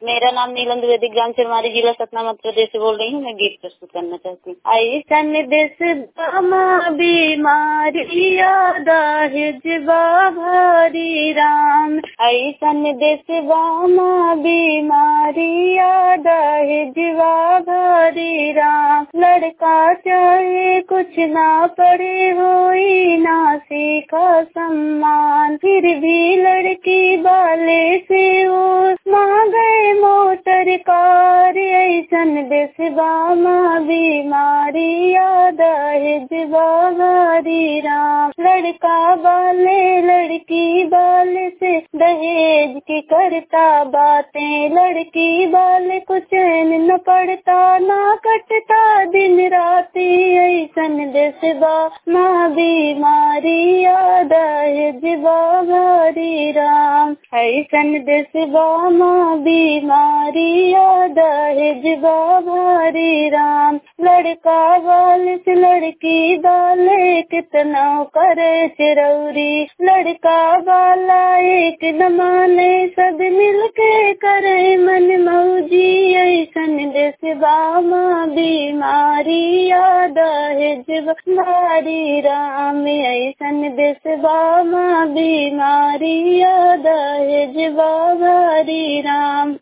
मेरा नाम नीलम द्विवेदी, ग्राम चिरमारी, जिला सतना, मध्य प्रदेश से बोल रही हूँ। मैं गीत प्रस्तुत करना चाहती हूँ। ऐसन देश बामा बीमारी यादा हिजबा भारी राम, ऐसन देश बामा बीमारी यादा हिजबा भारी राम। लड़का चाहे कुछ ना पढ़े होई ना सीखा सम्मान, फिर भी लड़की वाले से वो मांगे मोटर कार। ऐसन देश बामा बीमारी याद हिजबा भारी राम। लड़का वाले लड़की वाले से दहेज की करता बातें, लड़की वाले को चैन न पड़ता ना कटता दिन राती। ऐसन देश बामा बीमारी याद हिजबा भारी राम, ऐसन देश बामा बीमारी याद हिजबा भारी राम। लड़का वाले से लड़की वाले कितना करे चिरौरी, लड़का वाला एक न माने सब मिलके करे मन मौजी। ऐसन देश बामा बीमारी याद हिजबा भारी राम, ऐसन देश बामा बीमारी याद हिजबा भारी राम।